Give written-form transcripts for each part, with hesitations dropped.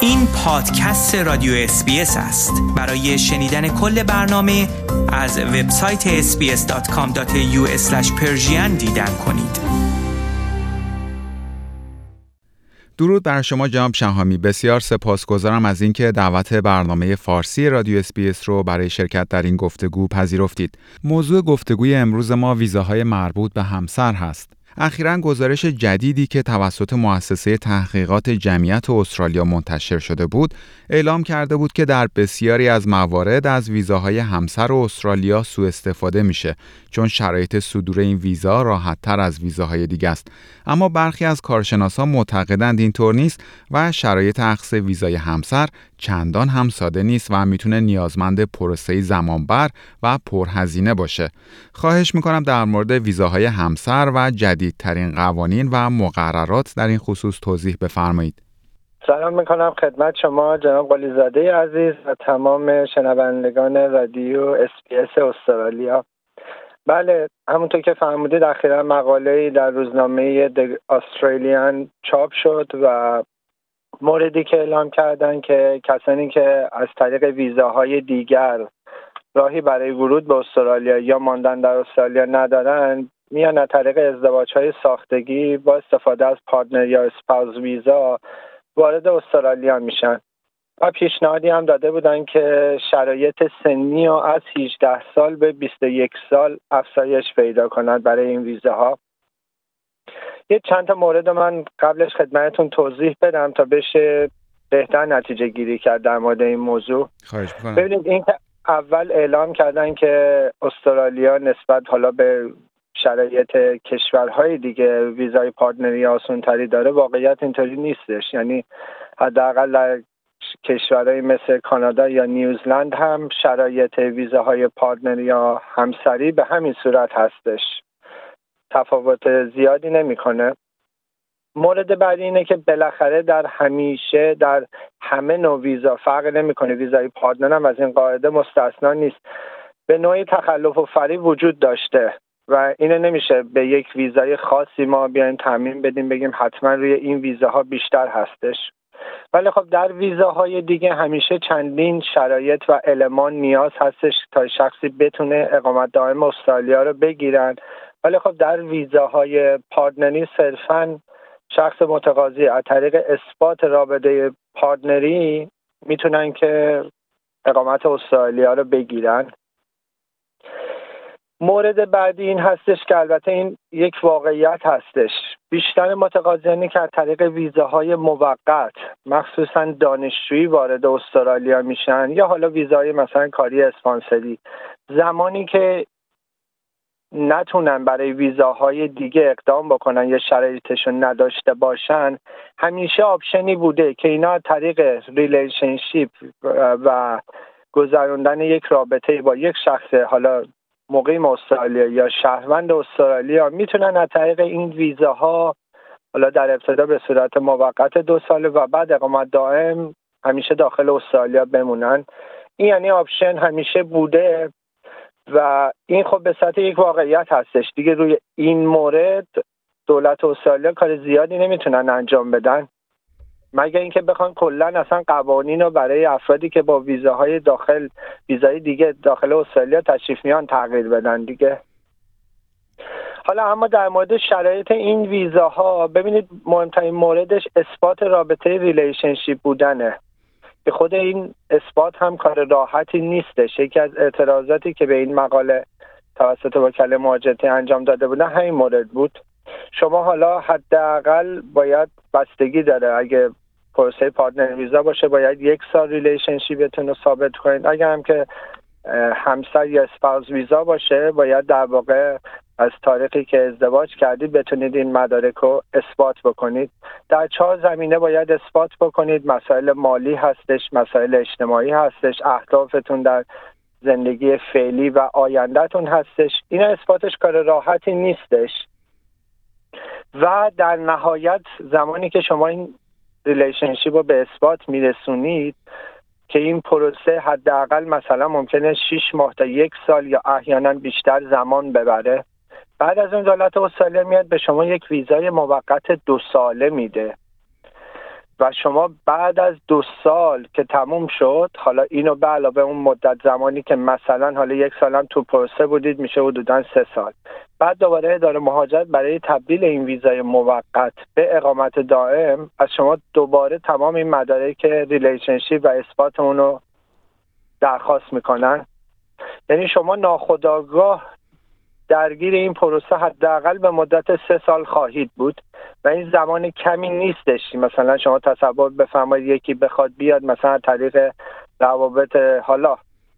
این پادکست رادیو SBS است. برای شنیدن کل برنامه از وبسایت sbs.com.au/persian دیدن کنید. درود بر شما جناب شهامی. بسیار سپاسگزارم از اینکه دعوت برنامه فارسی رادیو SBS رو برای شرکت در این گفتگو پذیرفتید. موضوع گفتگوی امروز ما ویزاهای مربوط به همسر هست. اخیراً گزارش جدیدی که توسط مؤسسه تحقیقات جمعیت استرالیا منتشر شده بود، اعلام کرده بود که در بسیاری از موارد از ویزاهای همسر استرالیا سوء استفاده میشه، چون شرایط صدور این ویزا راحت‌تر از ویزاهای دیگه است. اما برخی از کارشناسان معتقدند اینطور نیست و شرایط اخذ ویزای همسر چندان هم ساده نیست و میتونه نیازمند پروسه‌ای زمانبر و پرهزینه باشه. خواهش میکنم در مورد ویزاهای همسر و جدیدترین قوانین و مقررات در این خصوص توضیح بفرمایید. سلام میکنم خدمت شما جناب قلیزاده عزیز و تمام شنوندگان رادیو SBS استرالیا. بله، همونطور که فرمودید اخیراً مقاله‌ای در روزنامه The Australian چاپ شد و موردی که اعلام کردن که کسانی که از طریق ویزاهای دیگر راهی برای ورود به استرالیا یا ماندن در استرالیا ندارن، میان از طریق ازدواج‌های ساختگی با استفاده از پارتنر یا اسپاوس ویزا وارد استرالیا میشن. و پیشنهادی هم داده بودن که شرایط سنی رو از 18 سال به 21 سال افزایش پیدا کند برای این ویزاها. یه چند تا مورد من قبلش خدمتتون توضیح بدم تا بشه بهتر نتیجه گیری کرد در مورد این موضوع. خواهش می‌کنم. ببینید، این اول اعلام کردن که استرالیا نسبت حالا به شرایط کشورهای دیگه ویزای پارتنری آسان‌تری داره. واقعیت اینطوری نیستش. یعنی حداقل در کشورهای مثل کانادا یا نیوزلند هم شرایط ویزاهای پارتنری یا همسری به همین صورت هستش، تفاوت زیادی نمیکنه. مورد بعدی اینه که بالاخره در همه نوع ویزا فرق نمیکنه، ویزای پارتنر هم از این قاعده مستثنا نیست، به نوعی تخلف و فریب وجود داشته و اینو نمیشه به یک ویزای خاصی ما بیایم تعمیم بدیم بگیم حتما روی این ویزاها بیشتر هستش. ولی خب در ویزاهای دیگه همیشه چندین شرایط و المان نیاز هستش تا شخصی بتونه اقامت دائم استرالیا رو بگیرن. ولی خب در ویزاهای پارتنری صرفاً شخص متقاضی از طریق اثبات رابطه پارتنری میتونن که اقامت استرالیا رو بگیرن. مورد بعدی این هستش که البته این یک واقعیت هستش، بیشتر متقاضیانی که از طریق ویزاهای موقت مخصوصا دانشجویی وارد استرالیا میشن یا حالا ویزای مثلا کاری اسپانسری، زمانی که نتونن برای ویزاهای دیگه اقدام بکنن یا شرایطشون نداشته باشن، همیشه آپشنی بوده که اینا از طریق ریلیشنشیپ و گذراندن یک رابطه با یک شخص حالا مقیم استرالیا یا شهروند استرالیا میتونن از طریق این ویزاها حالا در ابتدا به صورت موقت 2 ساله و بعد اقامت دائم همیشه داخل استرالیا بمونن. این یعنی آپشن همیشه بوده و این خب به سطح یک واقعیت هستش دیگه. روی این مورد دولت استرالیا کار زیادی نمیتونن انجام بدن مگر اینکه بخوان کلا اصلا قوانین رو برای افرادی که با ویزای دیگه داخل استرالیا تشریف میان تغییر بدن دیگه. حالا اما در مورد شرایط این ویزاها ببینید، مهمترین موردش اثبات رابطه ریلیشنشیپ بودنه که خود این اثبات هم کار راحتی نیستش. یکی از اعتراضاتی که به این مقاله توسط وکلای مهاجرتی انجام داده بودن همین مورد بود. شما حالا حداقل باید بستگی داره، اگه پروسه پارتنر ویزا باشه باید 1 سال ریلیشنشیپتون رو ثابت کنید. اگر هم که همسر یا اسپاوس ویزا باشه باید در واقع از تاریخی که ازدواج کردید بتونید این مدارک رو اثبات بکنید. در 4 زمینه باید اثبات بکنید. مسائل مالی هستش، مسائل اجتماعی هستش، اهدافتون در زندگی فعلی و آیندهتون هستش. این اثباتش کار راحتی نیستش و در نهایت زمانی که شما این ریلیشنشیپ رو به اثبات میرسونید که این پروسه حداقل مثلا ممکنه 6 ماه تا 1 سال یا احیانا بیشتر زمان ببره، بعد از اون دولت استرالیا میاد به شما یک ویزای موقت 2 ساله میده و شما بعد از 2 سال که تموم شد، حالا اینو به علاوه اون مدت زمانی که مثلا حالا 1 سالم تو پروسه بودید میشه حدوداً 3 سال، بعد دوباره اداره مهاجرت برای تبدیل این ویزای موقت به اقامت دائم از شما دوباره تمام این مدارک ریلیشنشیپ و اثبات اونو درخواست میکنن. یعنی شما ناخودآگاه درگیر این پروسه حداقل به مدت 3 سال خواهید بود و این زمان کمی نیستش. مثلا شما تصور بفرمایید یکی بخواد بیاد مثلا طریق روابط حالا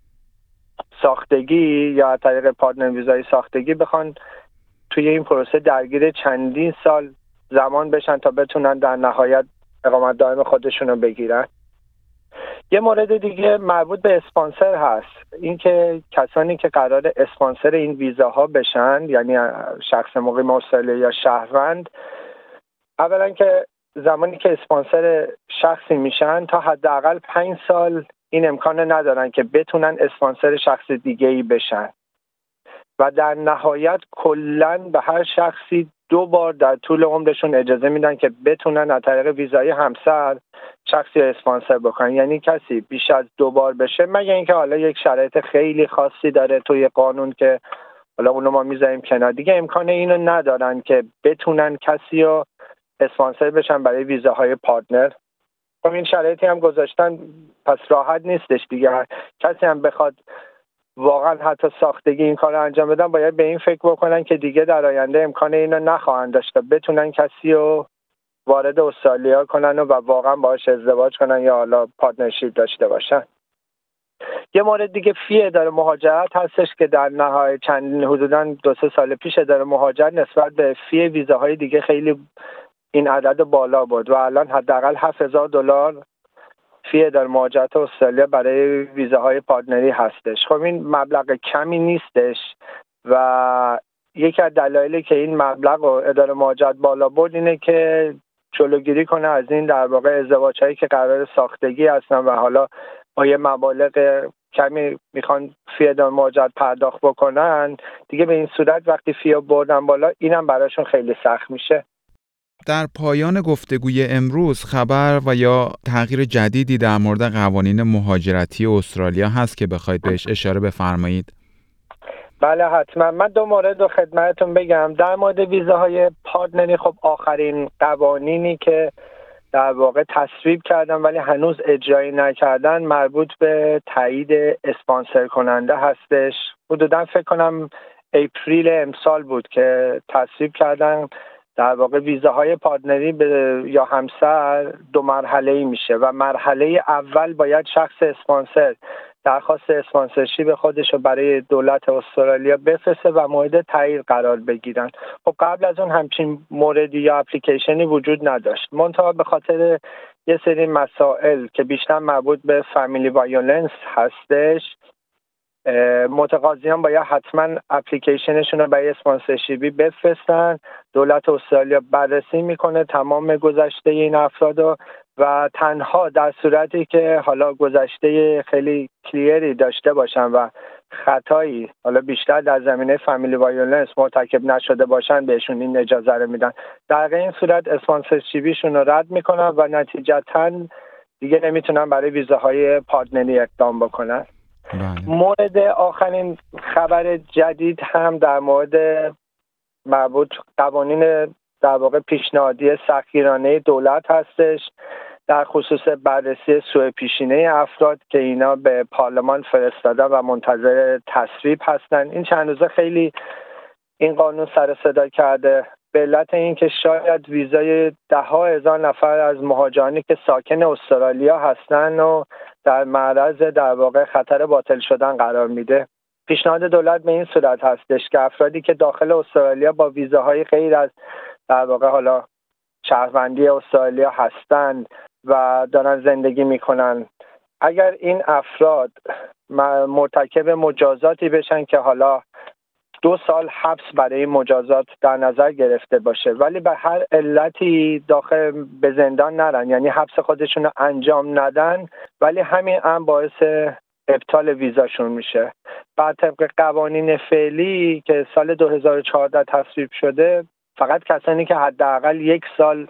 ساختگی یا طریق پارتنر ویزای ساختگی بخوان توی این پروسه درگیر چندین سال زمان بشن تا بتونن در نهایت اقامت دائم خودشون رو بگیرن. یه مورد دیگه مربوط به اسپانسر هست. اینکه کسانی که قرار اسپانسر این ویزاها بشن، یعنی شخص مقیم استرالیا یا شهروند، اولا که زمانی که اسپانسر شخصی میشن تا حداقل 5 سال این امکان ندارن که بتونن اسپانسر شخص دیگه‌ای بشن و در نهایت کلاً به هر شخصی 2 بار در طول عمرشون اجازه میدن که بتونن از طریق ویزای همسر شخصی اسپانسر بکنن. یعنی کسی بیش از 2 بار بشه، مگه اینکه حالا یک شرایط خیلی خاصی داره توی قانون که حالا اونو ما میذاریم کنار، دیگه امکان اینو ندارن که بتونن کسی رو اسپانسر بشن برای ویزاهای پارتنر. خب این شرایطی هم گذاشتن، پس راحت نیستش دیگه. کسی هم بخواد واقعا حتی ساختگی این کار رو انجام بدن، باید به این فکر بکنن که دیگه در آینده امکان اینو نخواهند داشت تا بتونن کسی رو وارد استرالیا کنن و واقعا باهاش ازدواج کنن یا حالا پارتنرشیپ داشته باشن. یه مورد دیگه فی اداره مهاجرت هستش که در نهایت چند حدوداً 2-3 سال پیش اداره مهاجرت نسبت به فی ویزاهای دیگه خیلی این عدد بالا بود و الان حداقل $7,000 فی اداره مهاجرت استرالیا برای ویزاهای پارتنری هستش. خب این مبلغ کمی نیستش و یکی از دلایلی که این مبلغ رو اداره مهاجرت بالا برد اینه که جلوگیری کنه از این در واقع ازدواج‌هایی که قرار ساختگی هستن و حالا با یه مبالغ کمی میخوان فی اداره مهاجرت پرداخت بکنن، دیگه به این صورت وقتی فی رو بردن بالا اینم براشون خیلی سخت میشه. در پایان گفتگوی امروز خبر و یا تغییر جدیدی در مورد قوانین مهاجرتی استرالیا هست که بخواید بهش اشاره بفرمایید؟ بله حتما. من 2 مورد رو خدمتتون بگم. در مورد ویزاهای پارتنری، خب آخرین قوانینی که در واقع تصویب کردن ولی هنوز اجرایی نکردن مربوط به تایید اسپانسر کننده هستش. حدوداً فکر کنم اپریل امسال بود که تصویب کردن. در واقع ویزاهای پارتنری یا همسر 2 مرحله‌ای میشه و مرحله اول باید شخص اسپانسر درخواست اسپانسرشیپ خودش رو برای دولت استرالیا بفرسته و مورد تایید قرار بگیرن. خب قبل از اون همچین موردی یا اپلیکیشنی وجود نداشت، منتها به خاطر یه سری مسائل که بیشتر مربوط به فامیلی وایولنس هستش، متقاضیان باید حتما اپلیکیشنشون رو برای اسپانسرشیپی بفرستن. دولت استرالیا بررسی میکنه تمام گذشته این افراد و تنها در صورتی که حالا گذشته خیلی کلیری داشته باشن و خطایی حالا بیشتر در زمینه فامیلی وایولنس مرتکب نشده باشن بهشون این اجازه رو میدن. در این صورت اسپانسرشیپیشون رو رد میکنن و نتیجتاً دیگه نمیتونن برای ویزاهای پارتنری اقدام بکنن. مورد آخرین خبر جدید هم در مورد مربوط قوانین در واقع پیشنهادی سختگیرانه دولت هستش در خصوص بررسی سوء پیشینه افراد که اینا به پارلمان فرستادن و منتظر تصویب هستن. این چند روزه خیلی این قانون سر صدا کرده به علت اینکه شاید ویزای 10,000 نفر از مهاجرانی که ساکن استرالیا هستن و در معرض در واقع خطر باطل شدن قرار میده. پیشنهاد دولت به این صورت هستش که افرادی که داخل استرالیا با ویزاهای غیر از در واقع حالا شهروندی استرالیا هستند و دارن زندگی میکنن، اگر این افراد مرتکب مجازاتی بشن که حالا 2 سال حبس برای مجازات در نظر گرفته باشه ولی به هر علتی داخل به زندان نرن، یعنی حبس خودشون رو انجام ندن، ولی همین هم باعث ابطال ویزاشون میشه. بر طبق قوانین فعلی که سال 2014 تصویب شده، فقط کسانی که حداقل 1 سال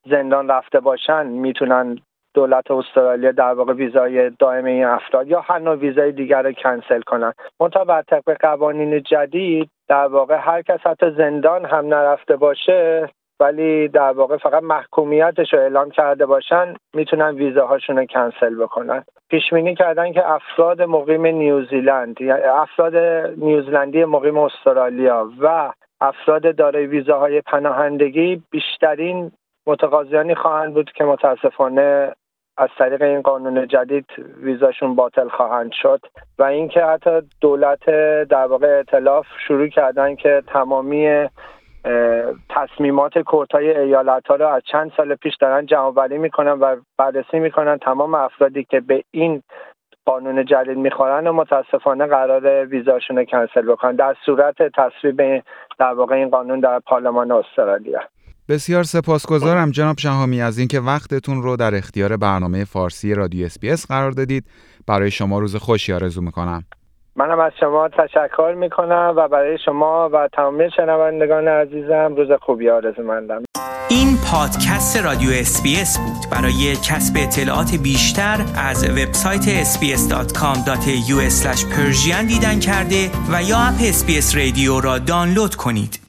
زندان رفته باشن میتونن دولت استرالیا در واقع ویزای دائم این افراد یا هر نوع ویزای دیگر رو کنسل کنن. منتها بر طبق قوانین جدید در واقع هر کس حتی زندان هم نرفته باشه ولی در واقع فقط محکومیتش رو اعلام کرده باشن میتونن ویزاهاشون رو کنسل بکنن. پیش بینی کردن که افراد مقیم نیوزیلند، یعنی افراد نیوزیلندی مقیم استرالیا و افراد دارای ویزاهای پناهندگی بیشترین متقاضیانی خواهند بود که متاسفانه از طریق این قانون جدید ویزاشون باطل خواهند شد و اینکه حتی دولت در واقع ائتلاف شروع کردن که تمامی تصمیمات کورت‌های ایالت‌ها رو از چند سال پیش دارن جمع‌آوری میکنن و بررسی میکنن تمام افرادی که به این قانون جدید میخورن و متاسفانه قرار ویزاشون رو کنسل بکنن در صورت تصویب در واقع این قانون در پارلمان استرالیا. بسیار سپاسگزارم جناب شهامی از اینکه وقتتون رو در اختیار برنامه فارسی رادیو SBS قرار دادید. برای شما روز خوشی آرزو میکنم. منم از شما تشکر میکنم و برای شما و تمامی شنوندگان عزیزم روز خوبی آرزومندم. این پادکست رادیو SBS بود. برای کسب اطلاعات بیشتر از وبسایت sbs.com.au/persian دیدن کرده و یا اپ SBS رادیو را دانلود کنید.